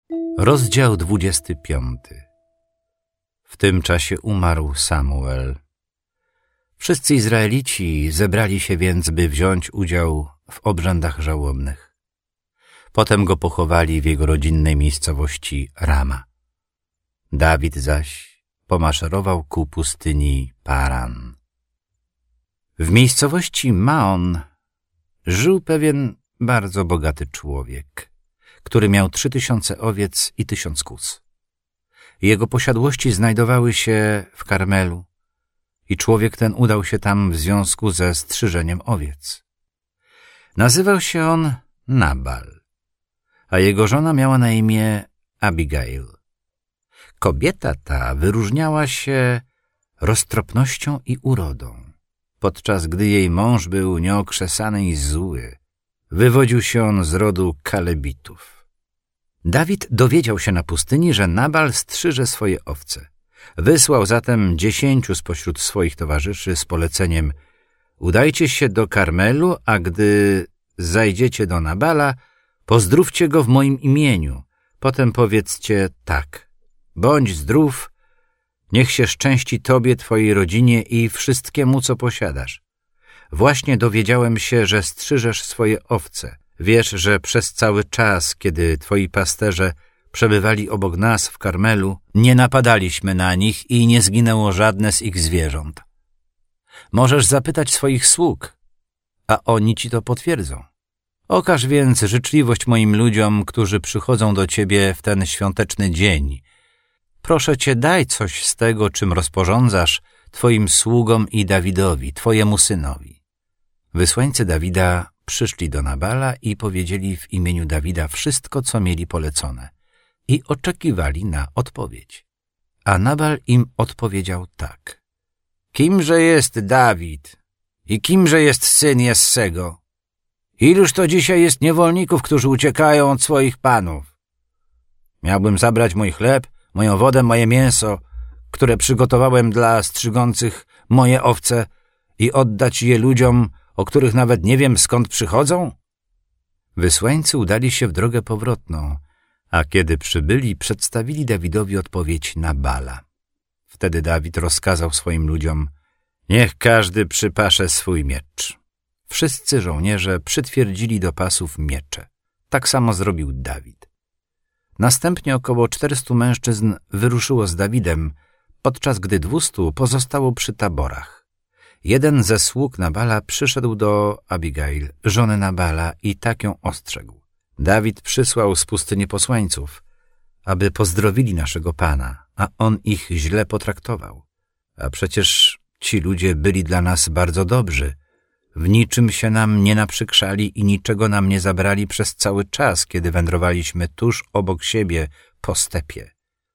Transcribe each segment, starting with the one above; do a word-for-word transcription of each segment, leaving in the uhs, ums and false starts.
Rozdział dwudziesty piąty. W tym czasie umarł Samuel. Wszyscy Izraelici zebrali się więc, by wziąć udział w obrzędach żałobnych. Potem go pochowali w jego rodzinnej miejscowości Rama. Dawid zaś pomaszerował ku pustyni Paran. W miejscowości Maon żył pewien bardzo bogaty człowiek, który miał trzy tysiące owiec i tysiąc kóz. Jego posiadłości znajdowały się w Karmelu i człowiek ten udał się tam w związku ze strzyżeniem owiec. Nazywał się on Nabal, a jego żona miała na imię Abigail. Kobieta ta wyróżniała się roztropnością i urodą, podczas gdy jej mąż był nieokrzesany i zły. Wywodził się on z rodu Kalebitów. Dawid dowiedział się na pustyni, że Nabal strzyże swoje owce. Wysłał zatem dziesięciu spośród swoich towarzyszy z poleceniem: udajcie się do Karmelu, a gdy zajdziecie do Nabala, pozdrówcie go w moim imieniu. Potem powiedzcie tak: bądź zdrów, niech się szczęści tobie, twojej rodzinie i wszystkiemu, co posiadasz. Właśnie dowiedziałem się, że strzyżesz swoje owce. Wiesz, że przez cały czas, kiedy twoi pasterze przebywali obok nas w Karmelu, nie napadaliśmy na nich i nie zginęło żadne z ich zwierząt. Możesz zapytać swoich sług, a oni ci to potwierdzą. Okaż więc życzliwość moim ludziom, którzy przychodzą do ciebie w ten świąteczny dzień. Proszę cię, daj coś z tego, czym rozporządzasz, twoim sługom i Dawidowi, twojemu synowi. Wysłańcy Dawida przyszli do Nabala i powiedzieli w imieniu Dawida wszystko, co mieli polecone, i oczekiwali na odpowiedź. A Nabal im odpowiedział tak: kimże jest Dawid i kimże jest syn Jessego? Iluż to dzisiaj jest niewolników, którzy uciekają od swoich panów? Miałbym zabrać mój chleb, moją wodę, moje mięso, które przygotowałem dla strzygących moje owce, i oddać je ludziom, o których nawet nie wiem, skąd przychodzą? Wysłańcy udali się w drogę powrotną, a kiedy przybyli, przedstawili Dawidowi odpowiedź Nabala. Wtedy Dawid rozkazał swoim ludziom: niech każdy przypasze swój miecz. Wszyscy żołnierze przytwierdzili do pasów miecze. Tak samo zrobił Dawid. Następnie około czterystu mężczyzn wyruszyło z Dawidem, podczas gdy dwustu pozostało przy taborach. Jeden ze sług Nabala przyszedł do Abigail, żony Nabala, i tak ją ostrzegł: Dawid przysłał z pustyni posłańców, aby pozdrowili naszego pana, a on ich źle potraktował. A przecież ci ludzie byli dla nas bardzo dobrzy. W niczym się nam nie naprzykrzali i niczego nam nie zabrali przez cały czas, kiedy wędrowaliśmy tuż obok siebie po stepie.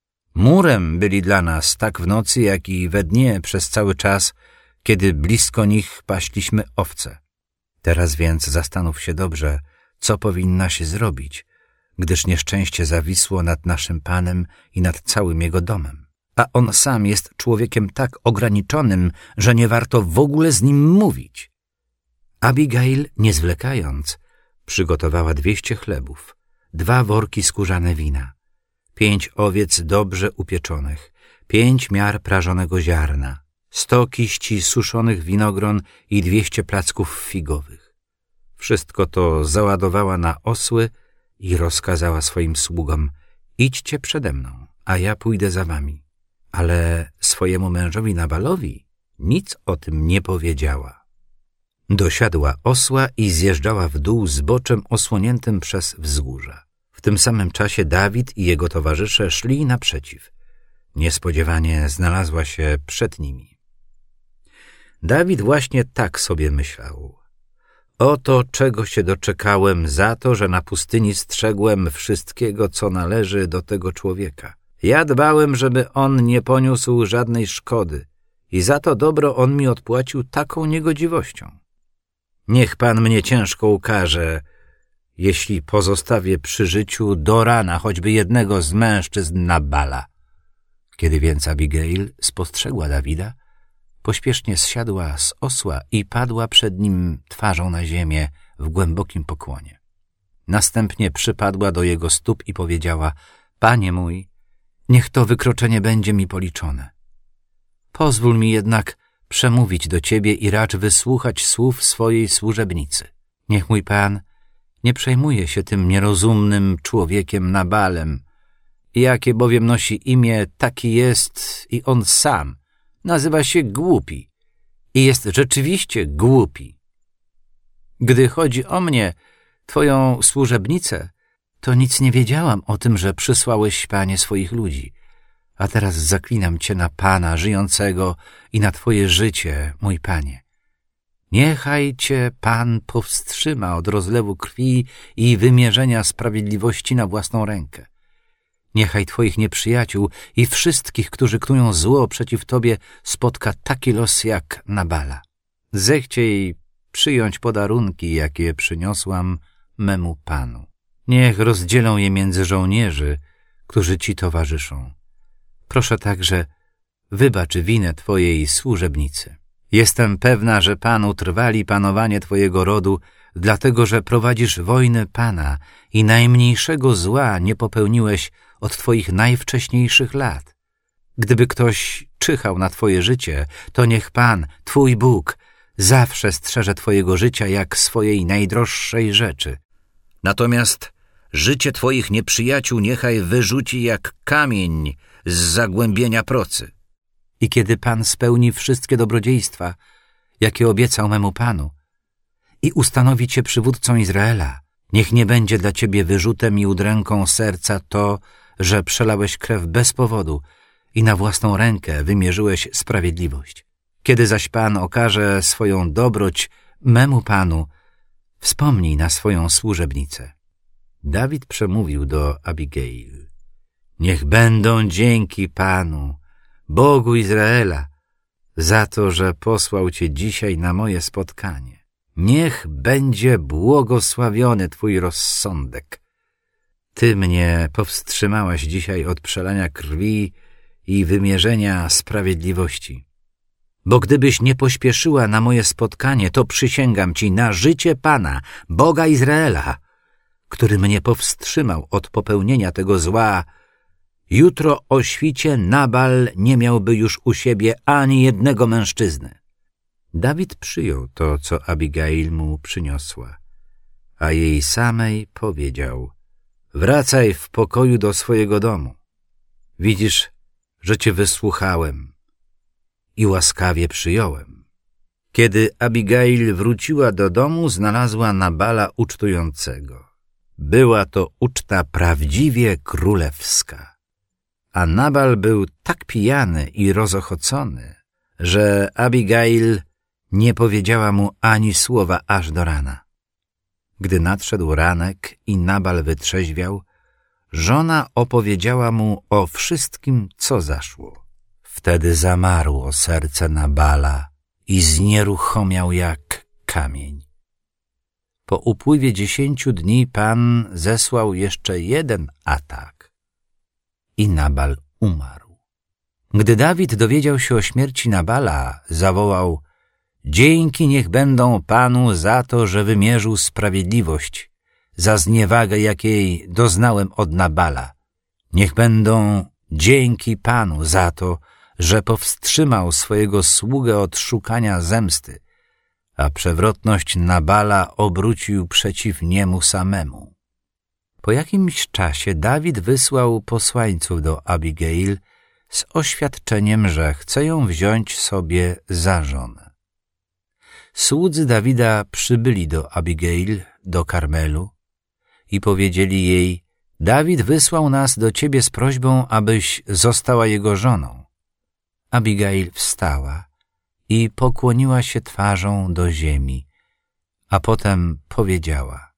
Murem byli dla nas tak w nocy, jak i we dnie przez cały czas, kiedy blisko nich paśliśmy owce. Teraz więc zastanów się dobrze, co powinnaś zrobić, gdyż nieszczęście zawisło nad naszym panem i nad całym jego domem. A on sam jest człowiekiem tak ograniczonym, że nie warto w ogóle z nim mówić. Abigail, nie zwlekając, przygotowała dwieście chlebów, dwa worki skórzane wina, pięć owiec dobrze upieczonych, pięć miar prażonego ziarna, sto kiści suszonych winogron i dwieście placków figowych. Wszystko to załadowała na osły i rozkazała swoim sługom: idźcie przede mną, a ja pójdę za wami. Ale swojemu mężowi Nabalowi nic o tym nie powiedziała. Dosiadła osła i zjeżdżała w dół zboczem osłoniętym przez wzgórza. W tym samym czasie Dawid i jego towarzysze szli naprzeciw. Niespodziewanie znalazła się przed nimi. Dawid właśnie tak sobie myślał: oto czego się doczekałem za to, że na pustyni strzegłem wszystkiego, co należy do tego człowieka. Ja dbałem, żeby on nie poniósł żadnej szkody i za to dobro on mi odpłacił taką niegodziwością. Niech pan mnie ciężko ukarze, jeśli pozostawię przy życiu do rana choćby jednego z mężczyzn Nabala. Kiedy więc Abigail spostrzegła Dawida, pośpiesznie zsiadła z osła i padła przed nim twarzą na ziemię w głębokim pokłonie. Następnie przypadła do jego stóp i powiedziała: Panie mój, niech to wykroczenie będzie mi policzone. Pozwól mi jednak przemówić do Ciebie i racz wysłuchać słów swojej służebnicy. Niech mój Pan nie przejmuje się tym nierozumnym człowiekiem Nabalem, jakie bowiem nosi imię, taki jest i on sam. Nazywa się głupi i jest rzeczywiście głupi. Gdy chodzi o mnie, Twoją służebnicę, to nic nie wiedziałam o tym, że przysłałeś, Panie, swoich ludzi. A teraz zaklinam Cię na Pana żyjącego i na Twoje życie, mój Panie. Niechaj Cię Pan powstrzyma od rozlewu krwi i wymierzenia sprawiedliwości na własną rękę. Niechaj Twoich nieprzyjaciół i wszystkich, którzy knują zło przeciw Tobie, spotka taki los jak Nabala. Zechciej przyjąć podarunki, jakie przyniosłam memu Panu. Niech rozdzielą je między żołnierzy, którzy Ci towarzyszą. Proszę także, wybacz winę Twojej służebnicy. Jestem pewna, że Pan utrwali panowanie Twojego rodu, dlatego że prowadzisz wojnę Pana i najmniejszego zła nie popełniłeś od Twoich najwcześniejszych lat. Gdyby ktoś czyhał na Twoje życie, to niech Pan, Twój Bóg, zawsze strzeże Twojego życia jak swojej najdroższej rzeczy. Natomiast życie Twoich nieprzyjaciół niechaj wyrzuci jak kamień z zagłębienia procy. I kiedy Pan spełni wszystkie dobrodziejstwa, jakie obiecał memu Panu, i ustanowi Cię przywódcą Izraela, niech nie będzie dla Ciebie wyrzutem i udręką serca to, że przelałeś krew bez powodu i na własną rękę wymierzyłeś sprawiedliwość. Kiedy zaś Pan okaże swoją dobroć memu Panu, wspomnij na swoją służebnicę. Dawid przemówił do Abigail: Niech będą dzięki Panu, Bogu Izraela, za to, że posłał Cię dzisiaj na moje spotkanie. Niech będzie błogosławiony Twój rozsądek. Ty mnie powstrzymałaś dzisiaj od przelania krwi i wymierzenia sprawiedliwości. Bo gdybyś nie pośpieszyła na moje spotkanie, to przysięgam Ci na życie Pana, Boga Izraela, który mnie powstrzymał od popełnienia tego zła, jutro o świcie Nabal nie miałby już u siebie ani jednego mężczyzny. Dawid przyjął to, co Abigail mu przyniosła, a jej samej powiedział: Wracaj w pokoju do swojego domu. Widzisz, że Cię wysłuchałem i łaskawie przyjąłem. Kiedy Abigail wróciła do domu, znalazła Nabala ucztującego. Była to uczta prawdziwie królewska. A Nabal był tak pijany i rozochocony, że Abigail nie powiedziała mu ani słowa aż do rana. Gdy nadszedł ranek i Nabal wytrzeźwiał, żona opowiedziała mu o wszystkim, co zaszło. Wtedy zamarło serce Nabala i znieruchomiał jak kamień. Po upływie dziesięciu dni Pan zesłał jeszcze jeden atak i Nabal umarł. Gdy Dawid dowiedział się o śmierci Nabala, zawołał: Dzięki niech będą Panu za to, że wymierzył sprawiedliwość, za zniewagę, jakiej doznałem od Nabala. Niech będą dzięki Panu za to, że powstrzymał swojego sługę od szukania zemsty, a przewrotność Nabala obrócił przeciw niemu samemu. Po jakimś czasie Dawid wysłał posłańców do Abigail z oświadczeniem, że chce ją wziąć sobie za żonę. Słudzy Dawida przybyli do Abigail, do Karmelu i powiedzieli jej: Dawid wysłał nas do ciebie z prośbą, abyś została jego żoną. Abigail wstała i pokłoniła się twarzą do ziemi, a potem powiedziała: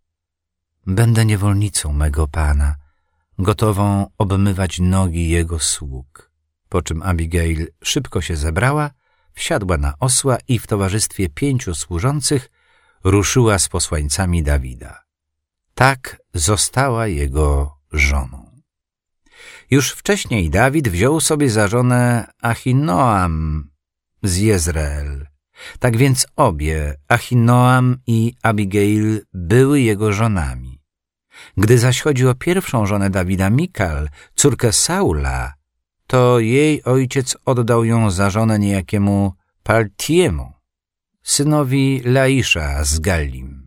Będę niewolnicą mego Pana, gotową obmywać nogi jego sług. Po czym Abigail szybko się zebrała, wsiadła na osła i w towarzystwie pięciu służących ruszyła z posłańcami Dawida. Tak została jego żoną. Już wcześniej Dawid wziął sobie za żonę Achinoam z Jezreel. Tak więc obie, Achinoam i Abigail, były jego żonami. Gdy zaś chodzi o pierwszą żonę Dawida, Mikal, córkę Saula, to jej ojciec oddał ją za żonę niejakiemu Paltiemu, synowi Laisza z Gallim.